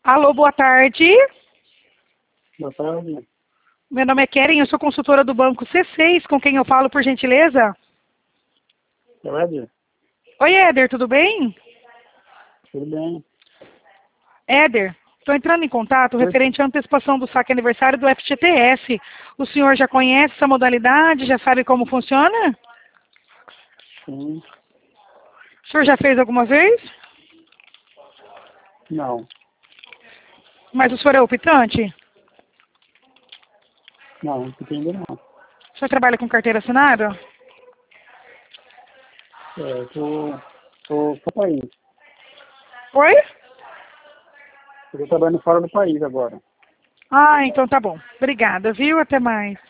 Alô, boa tarde. Boa tarde. Meu nome é Keren, eu sou consultora do Banco C6, com quem eu falo, por gentileza? Éder? Oi, Éder, tudo bem? Tudo bem? Éder, estou entrando em contato Oi? referente à antecipação do saque aniversário do FGTS. O senhor já conhece essa modalidade? Já sabe como funciona? Sim. O senhor já fez alguma vez? Não. Mas o senhor é optante? Não entendo não. O senhor trabalha com carteira assinada? Tô fora do país. Oi? Eu tô trabalhando fora do país agora. Ah, então tá bom. Obrigada, viu? Até mais.